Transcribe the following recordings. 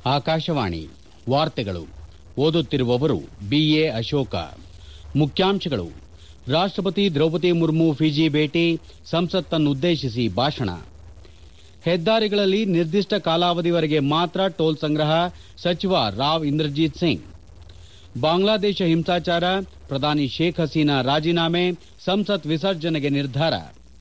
ಆಕಾಶವಾಣಿ ವಾರ್ತೆಗಳು ಓದುತ್ತಿರುವವರು ಬಿಎ ಅಶೋಕ. ಮುಖ್ಯಾಂಶಗಳು: ರಾಷ್ಟ್ರಪತಿ ದ್ರೌಪದಿ ಮುರ್ಮು ಫಿಜಿ ಭೇಟಿ, ಸಂಸತ್ತನ್ನುದ್ದೇಶಿಸಿ ಭಾಷಣ. ಹೆದ್ದಾರಿಗಳಲ್ಲಿ ನಿರ್ದಿಷ್ಟ ಕಾಲಾವಧಿವರೆಗೆ ಮಾತ್ರ ಟೋಲ್ ಸಂಗ್ರಹ, ಸಚಿವ ರಾವ್ ಇಂದ್ರಜಿತ್ ಸಿಂಗ್. ಬಾಂಗ್ಲಾದೇಶ ಹಿಂಸಾಚಾರ, ಪ್ರಧಾನಿ ಶೇಖ್ ಹಸೀನಾ ರಾಜೀನಾಮೆ, ಸಂಸತ್ ವಿಸರ್ಜನೆಗೆ ನಿರ್ಧಾರ.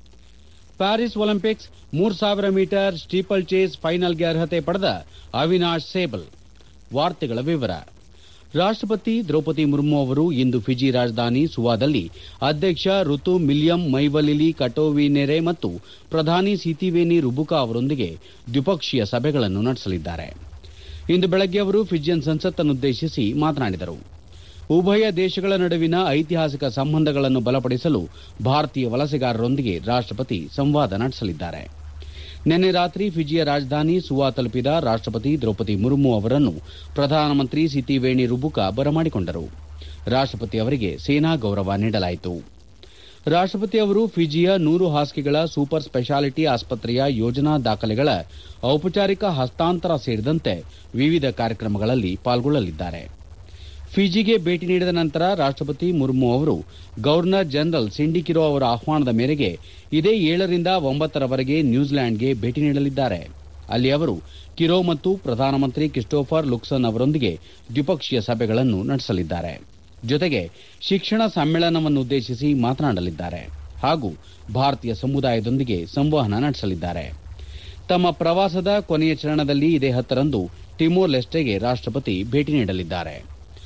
Paris Olympics 3000 metre steeplechase ಫೈನಲ್ಗೆ ಅರ್ಹತೆ ಪಡೆದ ಅವಿನಾಶ್ ಸೇಬಲ್. ವಾರ್ತೆಗಳ ವಿವರ. ರಾಷ್ಟ್ರಪತಿ ದ್ರೌಪದಿ ಮುರ್ಮು ಅವರು ಇಂದು ಫಿಜಿ ರಾಜಧಾನಿ ಸುವಾದಲ್ಲಿ ಅಧ್ಯಕ್ಷ ಋತು ಮಿಲಿಯಂ ಮೈವಲಿಲಿ ಕಟೋವಿನೆರೆ ಮತ್ತು ಪ್ರಧಾನಿ ಸಿತಿವೇನಿ ರುಬುಕಾ ಅವರೊಂದಿಗೆ ದ್ವಿಪಕ್ಷೀಯ ಸಭೆಗಳನ್ನು ನಡೆಸಲಿದ್ದಾರೆ. ಇಂದು ಬೆಳಗ್ಗೆ ಅವರು ಫಿಜಿಯನ್ ಸಂಸತ್ತನ್ನುದ್ದೇಶಿಸಿ ಮಾತನಾಡಿದರು. ಉಭಯ ದೇಶಗಳ ನಡುವಿನ ಐತಿಹಾಸಿಕ ಸಂಬಂಧಗಳನ್ನು ಬಲಪಡಿಸಲು ಭಾರತೀಯ ವಲಸೆಗಾರರೊಂದಿಗೆ ರಾಷ್ಟ್ರಪತಿ ಸಂವಾದ ನಡೆಸಲಿದ್ದಾರೆ. ನಿನ್ನೆ ರಾತ್ರಿ ಫಿಜಿಯ ರಾಜಧಾನಿ ಸುವಾ ತಲುಪಿದ ರಾಷ್ಟ್ರಪತಿ ದ್ರೌಪದಿ ಮುರ್ಮು ಅವರನ್ನು ಪ್ರಧಾನಮಂತ್ರಿ ಸಿತಿವೇಣಿ ರುಬುಕಾ ಬರಮಾಡಿಕೊಂಡರು. ರಾಷ್ಟ್ರಪತಿ ಅವರಿಗೆ ಸೇನಾ ಗೌರವ ನೀಡಲಾಯಿತು. ರಾಷ್ಟ್ರಪತಿ ಅವರು ಫಿಜಿಯ 100 ಹಾಸಿಗೆಗಳ ಸೂಪರ್ ಸ್ಪೆಷಾಲಿಟಿ ಆಸ್ಪತ್ರೆಯ ಯೋಜನಾ ದಾಖಲೆಗಳ ಔಪಚಾರಿಕ ಹಸ್ತಾಂತರ ಸೇರಿದಂತೆ ವಿವಿಧ ಕಾರ್ಯಕ್ರಮಗಳಲ್ಲಿ ಪಾಲ್ಗೊಳ್ಳಲಿದ್ದಾರೆ. ಫಿಜಿಗೆ ಭೇಟಿ ನೀಡಿದ ನಂತರ ರಾಷ್ಟ್ರಪತಿ ಮುರ್ಮು ಅವರು ಗವರ್ನರ್ ಜನರಲ್ ಸಿಂಡಿ ಕಿರೋ ಅವರ ಆಹ್ವಾನದ ಮೇರೆಗೆ ಇದೇ 7ರಿಂದ 9ರವರೆಗೆ ನ್ಯೂಜಿಲೆಂಡ್ಗೆ ಭೇಟಿ ನೀಡಲಿದ್ದಾರೆ. ಅಲ್ಲಿ ಅವರು ಕಿರೋ ಮತ್ತು ಪ್ರಧಾನಮಂತ್ರಿ ಕ್ರಿಸ್ಟೋಫರ್ ಲುಕ್ಸನ್ ಅವರೊಂದಿಗೆ ದ್ವಿಪಕ್ಷೀಯ ಸಭೆಗಳನ್ನು ನಡೆಸಲಿದ್ದಾರೆ. ಜೊತೆಗೆ ಶಿಕ್ಷಣ ಸಮ್ಮೇಳನವನ್ನುದ್ದೇಶಿಸಿ ಮಾತನಾಡಲಿದ್ದಾರೆ ಹಾಗೂ ಭಾರತೀಯ ಸಮುದಾಯದೊಂದಿಗೆ ಸಂವಹನ ನಡೆಸಲಿದ್ದಾರೆ. ತಮ್ಮ ಪ್ರವಾಸದ ಕೊನೆಯ ಚರಣದಲ್ಲಿ ಇದೇ 10ರಂದು ಟಿಮೋರ್ ಲೆಸ್ಟೆಗೆ ರಾಷ್ಟ್ರಪತಿ ಭೇಟಿ ನೀಡಲಿದ್ದಾರೆ.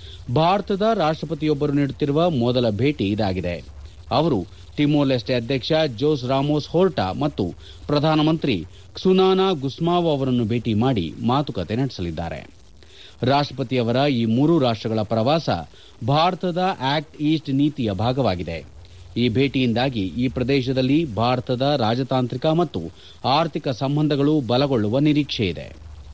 ಭಾರತದ ರಾಷ್ಟ್ರಪತಿಯೊಬ್ಬರು ನೀಡುತ್ತಿರುವ ಮೊದಲ ಭೇಟಿ ಇದಾಗಿದೆ. ಅವರು ಟಿಮೋರ್ ಲೆಸ್ಟೆ ಅಧ್ಯಕ್ಷ ಜೋಸ್ ರಾಮೋಸ್ ಹೋರ್ಟಾ ಮತ್ತು ಪ್ರಧಾನಮಂತ್ರಿ ಕ್ಸುನಾನಾ ಗುಸ್ಮಾವೋ ಅವರನ್ನು ಭೇಟಿ ಮಾಡಿ ಮಾತುಕತೆ ನಡೆಸಲಿದ್ದಾರೆ. ರಾಷ್ಟ್ರಪತಿಯವರ ಈ 3 ರಾಷ್ಟ್ರಗಳ ಪ್ರವಾಸ ಭಾರತದ ಆಕ್ಟ್ ಈಸ್ಟ್ ನೀತಿಯ ಭಾಗವಾಗಿದೆ. ಈ ಭೇಟಿಯಿಂದಾಗಿ ಈ ಪ್ರದೇಶದಲ್ಲಿ ಭಾರತದ ರಾಜತಾಂತ್ರಿಕ ಮತ್ತು ಆರ್ಥಿಕ ಸಂಬಂಧಗಳು ಬಲಗೊಳ್ಳುವ ನಿರೀಕ್ಷೆಯಿದೆ.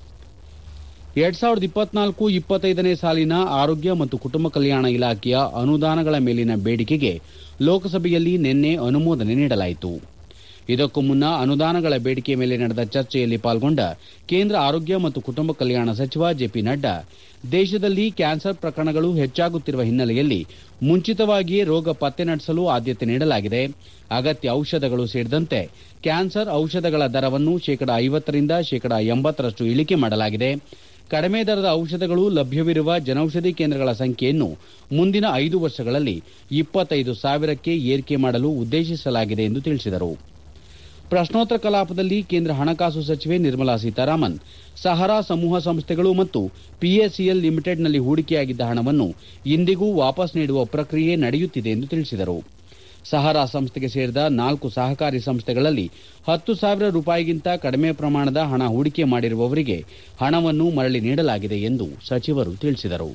2024-25ನೇ ಸಾಲಿನ ಆರೋಗ್ಯ ಮತ್ತು ಕುಟುಂಬ ಕಲ್ಯಾಣ ಇಲಾಖೆಯ ಅನುದಾನಗಳ ಮೇಲಿನ ಬೇಡಿಕೆಗೆ ಲೋಕಸಭೆಯಲ್ಲಿ ನಿನ್ನೆ ಅನುಮೋದನೆ ನೀಡಲಾಯಿತು. ಇದಕ್ಕೂ ಮುನ್ನ ಅನುದಾನಗಳ ಬೇಡಿಕೆ ಮೇಲೆ ನಡೆದ ಚರ್ಚೆಯಲ್ಲಿ ಪಾಲ್ಗೊಂಡ ಕೇಂದ್ರ ಆರೋಗ್ಯ ಮತ್ತು ಕುಟುಂಬ ಕಲ್ಯಾಣ ಸಚಿವ ಜೆಪಿ ನಡ್ಡಾ, ದೇಶದಲ್ಲಿ ಕ್ಯಾನ್ಸರ್ ಪ್ರಕರಣಗಳು ಹೆಚ್ಚಾಗುತ್ತಿರುವ ಹಿನ್ನೆಲೆಯಲ್ಲಿ ಮುಂಚಿತವಾಗಿಯೇ ರೋಗ ಪತ್ತೆ ನಡೆಸಲು ಆದ್ಯತೆ ನೀಡಲಾಗಿದೆ. ಅಗತ್ಯ ಔಷಧಗಳು ಸೇರಿದಂತೆ ಕ್ಯಾನ್ಸರ್ ಔಷಧಗಳ ದರವನ್ನು 50% 80% ಇಳಿಕೆ ಮಾಡಲಾಗಿದೆ. ಕಡಿಮೆ ದರದ ಔಷಧಗಳು ಲಭ್ಯವಿರುವ ಜನೌಷಧಿ ಕೇಂದ್ರಗಳ ಸಂಖ್ಯೆಯನ್ನು ಮುಂದಿನ 5 ವರ್ಷಗಳಲ್ಲಿ 25,000ಕ್ಕೆ ಏರಿಕೆ ಮಾಡಲು ಉದ್ದೇಶಿಸಲಾಗಿದೆ ಎಂದು ತಿಳಿಸಿದರು. ಪ್ರಶ್ನೋತ್ತರ ಕಲಾಪದಲ್ಲಿ ಕೇಂದ್ರ ಹಣಕಾಸು ಸಚಿವೆ ನಿರ್ಮಲಾ ಸೀತಾರಾಮನ್, ಸಹರಾ ಸಮೂಹ ಸಂಸ್ಥೆಗಳು ಮತ್ತು ಪಿಎಸಿಎಲ್ ಲಿಮಿಟೆಡ್ನಲ್ಲಿ ಹೂಡಿಕೆಯಾಗಿದ್ದ ಹಣವನ್ನು ಇಂದಿಗೂ ವಾಪಸ್ ನೀಡುವ ಪ್ರಕ್ರಿಯೆ ನಡೆಯುತ್ತಿದೆ ಎಂದು ತಿಳಿಸಿದರು. ಸಹರಾ ಸಂಸ್ಥೆಗೆ ಸೇರಿದ 4 ಸಹಕಾರಿ ಸಂಸ್ಥೆಗಳಲ್ಲಿ 10,000 ರೂಪಾಯಿಗಿಂತ ಕಡಿಮೆ ಪ್ರಮಾಣದ ಹಣ ಹೂಡಿಕೆ ಮಾಡಿರುವವರಿಗೆ ಹಣವನ್ನು ಮರಳಿ ನೀಡಲಾಗಿದೆ ಎಂದು ಸಚಿವರು ತಿಳಿಸಿದರು.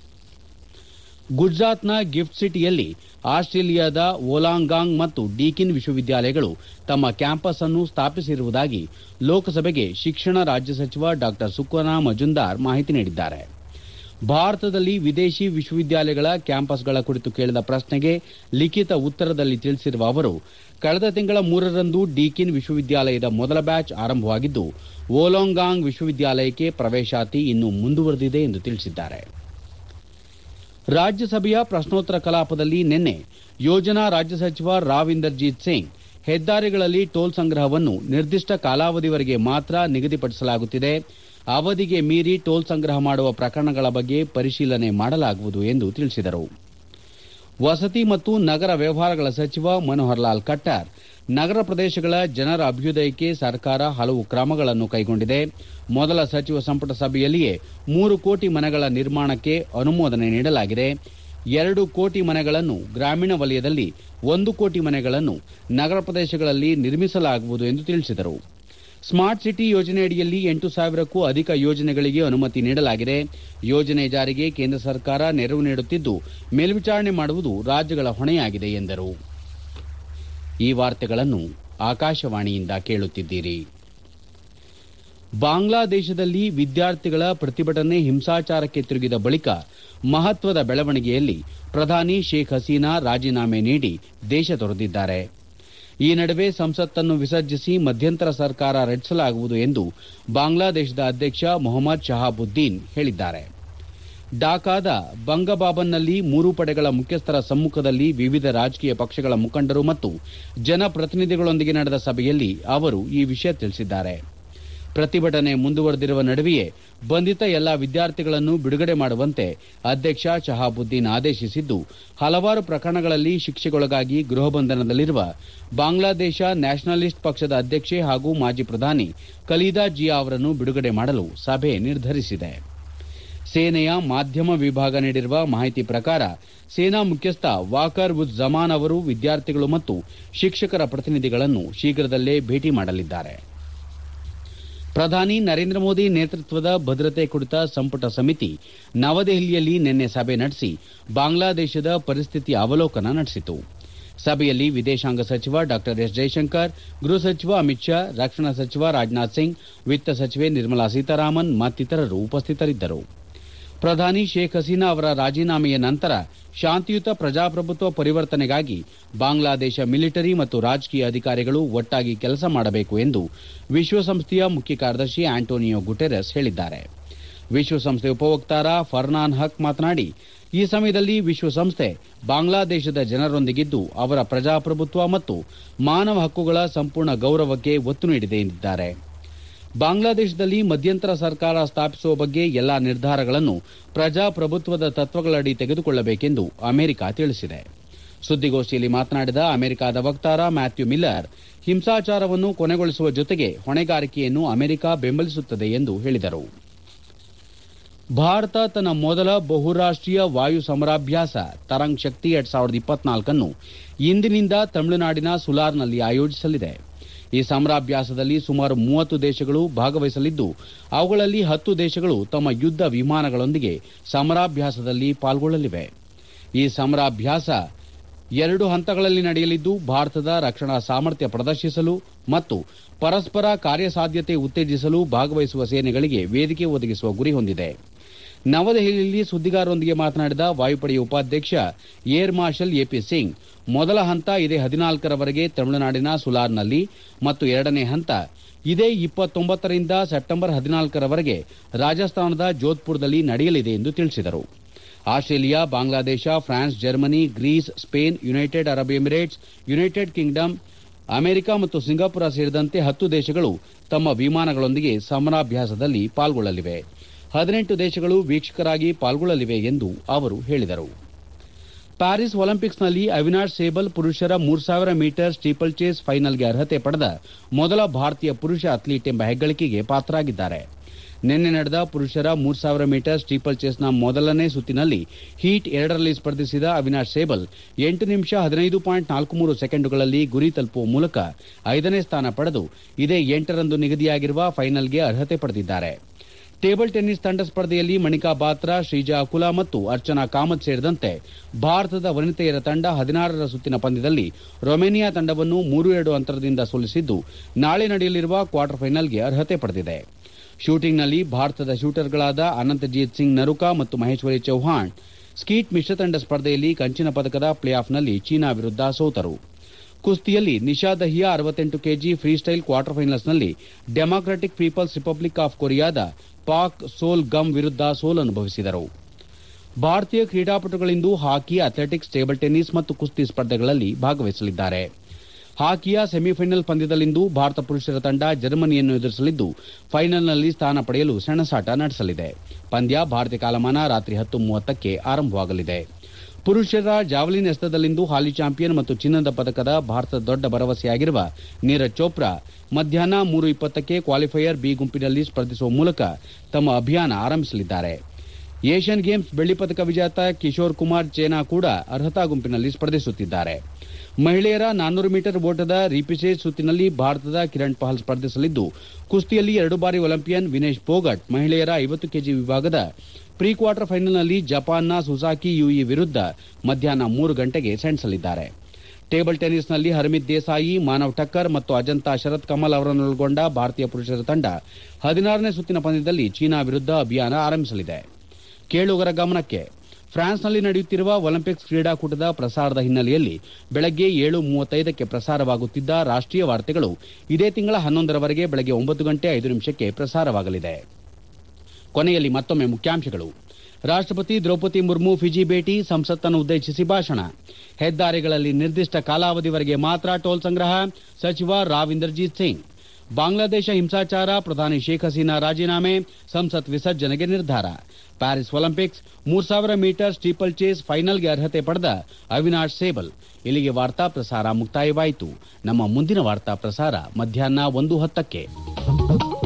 ಗುಜರಾತ್ನ ಗಿಫ್ಟ್ ಸಿಟಿಯಲ್ಲಿ ಆಸ್ಟ್ರೇಲಿಯಾದ ವೊಲಾಂಗಾಂಗ್ ಮತ್ತು ಡೀಕಿನ್ ವಿಶ್ವವಿದ್ಯಾಲಯಗಳು ತಮ್ಮ ಕ್ಯಾಂಪಸ್ ಅನ್ನು ಸ್ಥಾಪಿಸಿರುವುದಾಗಿ ಲೋಕಸಭೆಗೆ ಶಿಕ್ಷಣ ರಾಜ್ಯ ಸಚಿವ ಡಾ ಸುಖನಾ ಮಜುಂದಾರ್ ಮಾಹಿತಿ ನೀಡಿದ್ದಾರೆ. ಭಾರತದಲ್ಲಿ ವಿದೇಶಿ ವಿಶ್ವವಿದ್ಯಾಲಯಗಳ ಕ್ಯಾಂಪಸ್ಗಳ ಕುರಿತು ಕೇಳಿದ ಪ್ರಶ್ನೆಗೆ ಲಿಖಿತ ಉತ್ತರದಲ್ಲಿ ತಿಳಿಸಿರುವ ಅವರು, ಕಳೆದ ತಿಂಗಳ 3ರಂದು ಡೀಕಿನ್ ವಿಶ್ವವಿದ್ಯಾಲಯದ ಮೊದಲ ಬ್ಯಾಚ್ ಆರಂಭವಾಗಿದ್ದು, ವೊಲಾಂಗಾಂಗ್ ವಿಶ್ವವಿದ್ಯಾಲಯಕ್ಕೆ ಪ್ರವೇಶಾತಿ ಇನ್ನೂ ಮುಂದುವರೆದಿದೆ ಎಂದು ತಿಳಿಸಿದ್ದಾರೆ. ರಾಜ್ಯಸಭೆಯ ಪ್ರಶ್ನೋತ್ತರ ಕಲಾಪದಲ್ಲಿ ನಿನ್ನೆ ಯೋಜನಾ ರಾಜ್ಯ ಸಚಿವ ರಾವ್ ಇಂದರ್ಜಿತ್ ಸಿಂಗ್, ಹೆದ್ದಾರಿಗಳಲ್ಲಿ ಟೋಲ್ ಸಂಗ್ರಹವನ್ನು ನಿರ್ದಿಷ್ಟ ಕಾಲಾವಧಿವರೆಗೆ ಮಾತ್ರ ನಿಗದಿಪಡಿಸಲಾಗುತ್ತಿದೆ, ಅವಧಿಗೆ ಮೀರಿ ಟೋಲ್ ಸಂಗ್ರಹ ಮಾಡುವ ಪ್ರಕರಣಗಳ ಬಗ್ಗೆ ಪರಿಶೀಲನೆ ಮಾಡಲಾಗುವುದು ಎಂದು ತಿಳಿಸಿದರು. ವಸತಿ ಮತ್ತು ನಗರ ವ್ಯವಹಾರಗಳ ಸಚಿವ ಮನೋಹರ್ ಲಾಲ್ ಖಟ್ಟರ್, ನಗರ ಪ್ರದೇಶಗಳ ಜನರ ಅಭ್ಯುದಯಕ್ಕೆ ಸರ್ಕಾರ ಹಲವು ಕ್ರಮಗಳನ್ನು ಕೈಗೊಂಡಿದೆ. ಮೊದಲ ಸಚಿವ ಸಂಪುಟ ಸಭೆಯಲ್ಲಿಯೇ 3 ಕೋಟಿ ಮನೆಗಳ ನಿರ್ಮಾಣಕ್ಕೆ ಅನುಮೋದನೆ ನೀಡಲಾಗಿದೆ. 2 ಕೋಟಿ ಮನೆಗಳನ್ನು ಗ್ರಾಮೀಣ ವಲಯದಲ್ಲಿ, 1 ಕೋಟಿ ಮನೆಗಳನ್ನು ನಗರ ಪ್ರದೇಶಗಳಲ್ಲಿ ನಿರ್ಮಿಸಲಾಗುವುದು ಎಂದು ತಿಳಿಸಿದರು. ಸ್ಮಾರ್ಟ್ ಸಿಟಿ ಯೋಜನೆಯಡಿಯಲ್ಲಿ 8,000ಕ್ಕೂ ಅಧಿಕ ಯೋಜನೆಗಳಿಗೆ ಅನುಮತಿ ನೀಡಲಾಗಿದೆ. ಯೋಜನೆ ಜಾರಿಗೆ ಕೇಂದ್ರ ಸರ್ಕಾರ ನೆರವು ನೀಡುತ್ತಿದ್ದು, ಮೇಲ್ವಿಚಾರಣೆ ಮಾಡುವುದು ರಾಜ್ಯಗಳ ಹೊಣೆಯಾಗಿದೆ ಎಂದರು. ಈ ವಾರ್ತೆಗಳನ್ನು ಆಕಾಶವಾಣಿಯಿಂದ ಕೇಳುತ್ತಿದ್ದೀರಿ. ಬಾಂಗ್ಲಾದೇಶದಲ್ಲಿ ವಿದ್ಯಾರ್ಥಿಗಳ ಪ್ರತಿಭಟನೆ ಹಿಂಸಾಚಾರಕ್ಕೆ ತಿರುಗಿದ ಬಳಿಕ ಮಹತ್ವದ ಬೆಳವಣಿಗೆಯಲ್ಲಿ ಪ್ರಧಾನಿ ಶೇಖ್ ಹಸೀನಾ ರಾಜೀನಾಮೆ ನೀಡಿ ದೇಶ ತೊರೆದಿದ್ದಾರೆ. ಈ ನಡುವೆ ಸಂಸತ್ತನ್ನು ವಿಸರ್ಜಿಸಿ ಮಧ್ಯಂತರ ಸರ್ಕಾರ ರಚಿಸಲಾಗುವುದು ಎಂದು ಬಾಂಗ್ಲಾದೇಶದ ಅಧ್ಯಕ್ಷ ಮೊಹಮ್ಮದ್ ಶಹಾಬುದ್ದೀನ್ ಹೇಳಿದ್ದಾರೆ. ಢಾಕಾದ ಬಂಗಬಾಬನ್ನಲ್ಲಿ 3 ಪಡೆಗಳ ಮುಖ್ಯಸ್ಥರ ಸಮ್ಮುಖದಲ್ಲಿ ವಿವಿಧ ರಾಜಕೀಯ ಪಕ್ಷಗಳ ಮುಖಂಡರು ಮತ್ತು ಜನಪ್ರತಿನಿಧಿಗಳೊಂದಿಗೆ ನಡೆದ ಸಭೆಯಲ್ಲಿ ಅವರು ಈ ವಿಷಯ ತಿಳಿಸಿದ್ದಾರೆ. ಪ್ರತಿಭಟನೆ ಮುಂದುವರೆದಿರುವ ನಡುವೆಯೇ ಬಂಧಿತ ಎಲ್ಲಾ ವಿದ್ಯಾರ್ಥಿಗಳನ್ನು ಬಿಡುಗಡೆ ಮಾಡುವಂತೆ ಅಧ್ಯಕ್ಷ ಶಹಾಬುದ್ದೀನ್ ಆದೇಶಿಸಿದ್ದು, ಹಲವಾರು ಪ್ರಕರಣಗಳಲ್ಲಿ ಶಿಕ್ಷೆಗೊಳಗಾಗಿ ಗೃಹ ಬಂಧನದಲ್ಲಿರುವ ಬಾಂಗ್ಲಾದೇಶ ನ್ಯಾಷನಲಿಸ್ಟ್ ಪಕ್ಷದ ಅಧ್ಯಕ್ಷೆ ಹಾಗೂ ಮಾಜಿ ಪ್ರಧಾನಿ ಖಲೀದಾ ಜಿಯಾ ಅವರನ್ನು ಬಿಡುಗಡೆ ಮಾಡಲು ಸಭೆ ನಿರ್ಧರಿಸಿದೆ. ಸೇನೆಯ ಮಾಧ್ಯಮ ವಿಭಾಗ ನೀಡಿರುವ ಮಾಹಿತಿ ಪ್ರಕಾರ ಸೇನಾ ಮುಖ್ಯಸ್ಥ ವಾಕರ್ ಉಜ್ ಜಮಾನ್ ಅವರು ವಿದ್ಯಾರ್ಥಿಗಳು ಮತ್ತು ಶಿಕ್ಷಕರ ಪ್ರತಿನಿಧಿಗಳನ್ನು ಶೀಘ್ರದಲ್ಲೇ ಭೇಟಿ ಮಾಡಲಿದ್ದಾರೆ. ಪ್ರಧಾನಿ ನರೇಂದ್ರ ಮೋದಿ ನೇತೃತ್ವದ ಭದ್ರತೆ ಕುರಿತ ಸಂಪುಟ ಸಮಿತಿ ನವದೆಹಲಿಯಲ್ಲಿ ನಿನ್ನೆ ಸಭೆ ನಡೆಸಿ ಬಾಂಗ್ಲಾದೇಶದ ಪರಿಸ್ಥಿತಿಯ ಅವಲೋಕನ ನಡೆಸಿತು. ಸಭೆಯಲ್ಲಿ ವಿದೇಶಾಂಗ ಸಚಿವ ಡಾ ಎಸ್ ಜೈಶಂಕರ್, ಗೃಹ ಸಚಿವ ಅಮಿತ್ ಶಾ, ರಕ್ಷಣಾ ಸಚಿವ ರಾಜನಾಥ್ ಸಿಂಗ್, ವಿತ್ತ ಸಚಿವೆ ನಿರ್ಮಲಾ ಸೀತಾರಾಮನ್ ಮತ್ತಿತರರು ಉಪಸ್ಥಿತರಿದ್ದರು. ಪ್ರಧಾನಿ ಶೇಖ್ ಹಸೀನಾ ಅವರ ರಾಜೀನಾಮೆಯ ನಂತರ ಶಾಂತಿಯುತ ಪ್ರಜಾಪ್ರಭುತ್ವ ಪರಿವರ್ತನೆಗಾಗಿ ಬಾಂಗ್ಲಾದೇಶ ಮಿಲಿಟರಿ ಮತ್ತು ರಾಜಕೀಯ ಅಧಿಕಾರಿಗಳು ಒಟ್ಟಾಗಿ ಕೆಲಸ ಮಾಡಬೇಕು ಎಂದು ವಿಶ್ವಸಂಸ್ಥೆಯ ಮುಖ್ಯ ಕಾರ್ಯದರ್ಶಿ ಆಂಟೋನಿಯೋ ಗುಟೆರಸ್ ಹೇಳಿದ್ದಾರೆ. ವಿಶ್ವಸಂಸ್ಥೆ ಉಪವಕ್ತಾರ ಫರ್ನಾನ್ ಹಕ್ ಮಾತನಾಡಿ, ಈ ಸಮಯದಲ್ಲಿ ವಿಶ್ವಸಂಸ್ಥೆ ಬಾಂಗ್ಲಾದೇಶದ ಜನರೊಂದಿಗಿದ್ದು ಅವರ ಪ್ರಜಾಪ್ರಭುತ್ವ ಮತ್ತು ಮಾನವ ಹಕ್ಕುಗಳ ಸಂಪೂರ್ಣ ಗೌರವಕ್ಕೆ ಒತ್ತು ನೀಡಿದೆ ಎಂದಿದ್ದಾರೆ. ಬಾಂಗ್ಲಾದೇಶದಲ್ಲಿ ಮಧ್ಯಂತರ ಸರ್ಕಾರ ಸ್ಥಾಪಿಸುವ ಬಗ್ಗೆ ಎಲ್ಲಾ ನಿರ್ಧಾರಗಳನ್ನು ಪ್ರಜಾಪ್ರಭುತ್ವದ ತತ್ವಗಳಡಿ ತೆಗೆದುಕೊಳ್ಳಬೇಕೆಂದು ಅಮೆರಿಕ ತಿಳಿಸಿದೆ. ಸುದ್ದಿಗೋಷ್ಠಿಯಲ್ಲಿ ಮಾತನಾಡಿದ ಅಮೆರಿಕದ ವಕ್ತಾರ ಮ್ಯಾಥ್ಯೂ ಮಿಲ್ಲರ್, ಹಿಂಸಾಚಾರವನ್ನು ಕೊನೆಗೊಳಿಸುವ ಜೊತೆಗೆ ಹೊಣೆಗಾರಿಕೆಯನ್ನು ಅಮೆರಿಕ ಬೆಂಬಲಿಸುತ್ತದೆ ಎಂದು ಹೇಳಿದರು. ಭಾರತ ತನ್ನ ಮೊದಲ ಬಹುರಾಷ್ಟೀಯ ವಾಯು ಸಮರಾಭ್ಯಾಸ ತರಂಗ್ ಶಕ್ತಿ 2024 ಅನ್ನು ಇಂದಿನಿಂದ ತಮಿಳುನಾಡಿನ ಸುಲಾರ್ನಲ್ಲಿ ಆಯೋಜಿಸಲಿದೆ. ಈ ಸಮರಾಭ್ಯಾಸದಲ್ಲಿ ಸುಮಾರು 30 ದೇಶಗಳು ಭಾಗವಹಿಸಲಿದ್ದು, ಅವುಗಳಲ್ಲಿ 10 ದೇಶಗಳು ತಮ್ಮ ಯುದ್ಧ ವಿಮಾನಗಳೊಂದಿಗೆ ಸಮರಾಭ್ಯಾಸದಲ್ಲಿ ಪಾಲ್ಗೊಳ್ಳಲಿವೆ. ಈ ಸಮರಾಭ್ಯಾಸ 2 ಹಂತಗಳಲ್ಲಿ ನಡೆಯಲಿದ್ದು, ಭಾರತದ ರಕ್ಷಣಾ ಸಾಮರ್ಥ್ಯ ಪ್ರದರ್ಶಿಸಲು ಮತ್ತು ಪರಸ್ಪರ ಕಾರ್ಯಸಾಧ್ಯತೆ ಉತ್ತೇಜಿಸಲು ಭಾಗವಹಿಸುವ ಸೇನೆಗಳಿಗೆ ವೇದಿಕೆ ಒದಗಿಸುವ ಗುರಿ ಹೊಂದಿದೆ. ನವದೆಹಲಿಯಲ್ಲಿ ಸುದ್ದಿಗಾರರೊಂದಿಗೆ ಮಾತನಾಡಿದ ವಾಯುಪಡೆಯ ಉಪಾಧ್ಯಕ್ಷ ಏರ್ ಮಾರ್ಷಲ್ ಎಪಿ ಸಿಂಗ್, ಮೊದಲ ಹಂತ ಇದೇ 14ರವರೆಗೆ ತಮಿಳುನಾಡಿನ ಸುಲಾರ್ನಲ್ಲಿ ಮತ್ತು 2ನೇ ಹಂತ ಇದೇ 29ರಿಂದ ಸೆಪ್ಟೆಂಬರ್ 14ರವರೆಗೆ ರಾಜಸ್ಥಾನದ ಜೋಧ್ಪುರದಲ್ಲಿ ನಡೆಯಲಿದೆ ಎಂದು ತಿಳಿಸಿದರು. Australia, Bangladesh, France, Germany, Greece, Spain, United Arab Emirates, United Kingdom, America ಮತ್ತು ಸಿಂಗಾಪುರ ಸೇರಿದಂತೆ 10 ದೇಶಗಳು ತಮ್ಮ ವಿಮಾನಗಳೊಂದಿಗೆ ಸಮರಾಭ್ಯಾಸದಲ್ಲಿ ಪಾಲ್ಗೊಳ್ಳಲಿವೆ. 18 ದೇಶಗಳು ವೀಕ್ಷಕರಾಗಿ ಪಾಲ್ಗೊಳ್ಳಲಿವೆ ಎಂದು ಅವರು ಹೇಳಿದರು. ಪ್ಯಾರಿಸ್ ಒಲಿಂಪಿಕ್ಸ್ನಲ್ಲಿ ಅವಿನಾಶ್ ಸೇಬಲ್ ಪುರುಷರ 3000 ಮೀಟರ್ ಸ್ಟೀಪಲ್ ಚೇಸ್ ಫೈನಲ್ಗೆ ಅರ್ಹತೆ ಪಡೆದ ಮೊದಲ ಭಾರತೀಯ ಪುರುಷ ಅಥ್ಲೀಟ್ ಎಂಬ ಹೆಗ್ಗಳಿಕೆಗೆ ಪಾತ್ರರಾಗಿದ್ದಾರೆ. ನಿನ್ನೆ ನಡೆದ ಪುರುಷರ 3000 ಮೀಟರ್ ಸ್ಟೀಪಲ್ ಚೇಸ್ನ ಮೊದಲನೇ ಸುತ್ತಿನಲ್ಲಿ ಹೀಟ್ 2ರಲ್ಲಿ ಸ್ಪರ್ಧಿಸಿದ ಅವಿನಾಶ್ ಸೇಬಲ್ 8 ನಿಮಿಷ 15.43 ಸೆಕೆಂಡುಗಳಲ್ಲಿ ಗುರಿ ತಲುಪುವ ಮೂಲಕ 5ನೇ ಸ್ಥಾನ ಪಡೆದು ಇದೇ 8ರಂದು ನಿಗದಿಯಾಗಿರುವ ಫೈನಲ್ಗೆ ಅರ್ಹತೆ ಪಡೆದಿದ್ದಾರೆ. ಟೇಬಲ್ ಟೆನ್ನಿಸ್ ತಂಡ ಸ್ಪರ್ಧೆಯಲ್ಲಿ ಮಣಿಕಾ ಬಾತ್ರಾ, ಶ್ರೀಜಾ ಅಕುಲಾ ಮತ್ತು ಅರ್ಚನಾ ಕಾಮತ್ ಸೇರಿದಂತೆ ಭಾರತದ ವನಿತೆಯರ ತಂಡ 16ರ ಸುತ್ತಿನ ಪಂದ್ಯದಲ್ಲಿ ರೊಮೇನಿಯಾ ತಂಡವನ್ನು 3-2 ಅಂತರದಿಂದ ಸೋಲಿಸಿದ್ದು, ನಾಳೆ ನಡೆಯಲಿರುವ ಕ್ವಾರ್ಟರ್ ಫೈನಲ್ಗೆ ಅರ್ಹತೆ ಪಡೆದಿದೆ. ಶೂಟಿಂಗ್ನಲ್ಲಿ ಭಾರತದ ಶೂಟರ್ಗಳಾದ ಅನಂತಜೀತ್ ಸಿಂಗ್ ನರುಕಾ ಮತ್ತು ಮಹೇಶ್ವರಿ ಚೌಹಾಣ್ ಸ್ಕೀಟ್ ಮಿಶ್ರತಂಡ ಸ್ಪರ್ಧೆಯಲ್ಲಿ ಕಂಚಿನ ಪದಕದ ಪ್ಲೇ ಆಫ್ನಲ್ಲಿ ಚೀನಾ ವಿರುದ್ಧ ಸೋತರು. ಕುಸ್ತಿಯಲ್ಲಿ Nisha Dahiya 68 K G freestyle quarter ಫೈನಲ್ಸ್ನಲ್ಲಿ ಡೆಮಾಕ್ರೆಟಿಕ್ ಪೀಪಲ್ಸ್ ರಿಪಬ್ಲಿಕ್ ಆಫ್ ಕೊರಿಯಾದ ಪಾಕ್ ಸೋಲ್ ಗಮ್ ವಿರುದ್ಧ ಸೋಲನುಭವಿಸಿದರು. ಭಾರತೀಯ ಕ್ರೀಡಾಪಟುಗಳಿಂದು ಹಾಕಿ, ಅಥ್ಲೆಟಿಕ್ಸ್, ಟೇಬಲ್ ಟೆನ್ನಿಸ್ ಮತ್ತು ಕುಸ್ತಿ ಸ್ಪರ್ಧೆಗಳಲ್ಲಿ ಭಾಗವಹಿಸಲಿದ್ದಾರೆ. ಹಾಕಿಯ ಸೆಮಿಫೈನಲ್ ಪಂದ್ಯದಲ್ಲಿಂದು ಭಾರತ ಪುರುಷರ ತಂಡ ಜರ್ಮನಿಯನ್ನು ಎದುರಿಸಲಿದ್ದು, ಫೈನಲ್ನಲ್ಲಿ ಸ್ಥಾನ ಪಡೆಯಲು ಸೆಣಸಾಟ ನಡೆಸಲಿದೆ. ಪಂದ್ಯ ಭಾರತೀಯ ಕಾಲಮಾನ ರಾತ್ರಿ 10:30ಕ್ಕೆ ಆರಂಭವಾಗಲಿದೆ. ಪುರುಷರ ಜಾವಲಿನ್ ಎಸೆತದಲ್ಲಿಂದು ಹಾಲಿ ಚಾಂಪಿಯನ್ ಮತ್ತು ಚಿನ್ನದ ಪದಕದ ಭಾರತದ ದೊಡ್ಡ ಭರವಸೆಯಾಗಿರುವ ನೀರಜ್ ಚೋಪ್ರಾ ಮಧ್ಯಾಹ್ನ 3:20ಕ್ಕೆ ಕ್ವಾಲಿಫೈಯರ್ ಬಿ ಗುಂಪಿನಲ್ಲಿ ಸ್ಪರ್ಧಿಸುವ ಮೂಲಕ ತಮ್ಮ ಅಭಿಯಾನ ಆರಂಭಿಸಲಿದ್ದಾರೆ. ಏಷ್ಯನ್ ಗೇಮ್ಸ್ ಬೆಳ್ಳಿ ಪದಕ ವಿಜೇತ ಕಿಶೋರ್ ಕುಮಾರ್ ಚೇನಾ ಕೂಡ ಅರ್ಹತಾ ಗುಂಪಿನಲ್ಲಿ ಸ್ಪರ್ಧಿಸುತ್ತಿದ್ದಾರೆ. ಮಹಿಳೆಯರ 400 ಮೀಟರ್ ಓಟದ ರಿಪಿಚೇಜ್ ಸುತ್ತಿನಲ್ಲಿ ಭಾರತದ ಕಿರಣ್ ಪಹಲ್ ಸ್ಪರ್ಧಿಸಲಿದ್ದು, ಕುಸ್ತಿಯಲ್ಲಿ 2 ಬಾರಿ ಒಲಿಂಪಿಯನ್ ವಿನೇಶ್ ಫೋಗಟ್ ಮಹಿಳೆಯರ 50 ಕೆಜಿ ವಿಭಾಗದ ಪ್ರೀ ಕ್ವಾರ್ಟರ್ ಫೈನಲ್ನಲ್ಲಿ ಜಪಾನ್ನ ಸುಜಾಕಿ ಯುಯಿ ವಿರುದ್ಧ ಮಧ್ಯಾಹ್ನ 3 ಗಂಟೆಗೆ ಸೆಣಸಲಿದ್ದಾರೆ. ಟೇಬಲ್ ಟೆನ್ನಿಸ್ನಲ್ಲಿ ಹರ್ಮಿತ್ ದೇಸಾಯಿ, ಮಾನವ್ ಠಕ್ಕರ್ ಮತ್ತು ಅಜಂತಾ ಶರತ್ ಕಮಲ್ ಅವರನ್ನೊಳಗೊಂಡ ಭಾರತೀಯ ಪುರುಷರ ತಂಡ 16ನೇ ಸುತ್ತಿನ ಪಂದ್ಯದಲ್ಲಿ ಚೀನಾ ವಿರುದ್ಧ ಅಭಿಯಾನ ಆರಂಭಿಸಲಿದೆ. ಕೇಳುಗರ ಗಮನಕ್ಕೆ, ಫ್ರಾನ್ಸ್ನಲ್ಲಿ ನಡೆಯುತ್ತಿರುವ ಒಲಿಂಪಿಕ್ಸ್ ಕ್ರೀಡಾಕೂಟದ ಪ್ರಸಾರದ ಹಿನ್ನೆಲೆಯಲ್ಲಿ ಬೆಳಗ್ಗೆ 7:35ಕ್ಕೆ ಪ್ರಸಾರವಾಗುತ್ತಿದ್ದ ರಾಷ್ಟೀಯ ವಾರ್ತೆಗಳು ಇದೇ ತಿಂಗಳ 11ರವರೆಗೆ ಬೆಳಗ್ಗೆ 9 ಗಂಟೆ 5 ನಿಮಿಷಕ್ಕೆ ಪ್ರಸಾರವಾಗಲಿದೆ. ಕೊನೆಯಲ್ಲಿ ಮತ್ತೊಮ್ಮೆ ಮುಖ್ಯಾಂಶಗಳು. ರಾಷ್ಟಪತಿ ದ್ರೌಪದಿ ಮುರ್ಮು ಫಿಜಿ ಭೇಟಿ, ಸಂಸತ್ತನ್ನು ಉದ್ದೇಶಿಸಿ ಭಾಷಣ. ಹೆದ್ದಾರಿಗಳಲ್ಲಿ ನಿರ್ದಿಷ್ಟ ಕಾಲಾವಧಿವರೆಗೆ ಮಾತ್ರ ಟೋಲ್ ಸಂಗ್ರಹ, ಸಚಿವ ರಾವ್ ಇಂದರ್ಜೀತ್ ಸಿಂಗ್. ಬಾಂಗ್ಲಾದೇಶ ಹಿಂಸಾಚಾರ, ಪ್ರಧಾನಿ ಶೇಖ್ ಹಸೀನಾ ರಾಜೀನಾಮೆ, ಸಂಸತ್ ವಿಸರ್ಜನೆಗೆ ನಿರ್ಧಾರ. Paris Olympics 3000 metre steeplechase ಫೈನಲ್ಗೆ ಅರ್ಹತೆ ಪಡೆದ ಅವಿನಾಶ್ ಸೇಬಲ್. ಇಲ್ಲಿಗೆ ವಾರ್ತಾ ಪ್ರಸಾರ ಮುಕ್ತಾಯವಾಯಿತು. ನಮ್ಮ ಮುಂದಿನ ವಾರ್ತಾ ಪ್ರಸಾರ ಮಧ್ಯಾಹ್ನ 1:10ಕ್ಕೆ.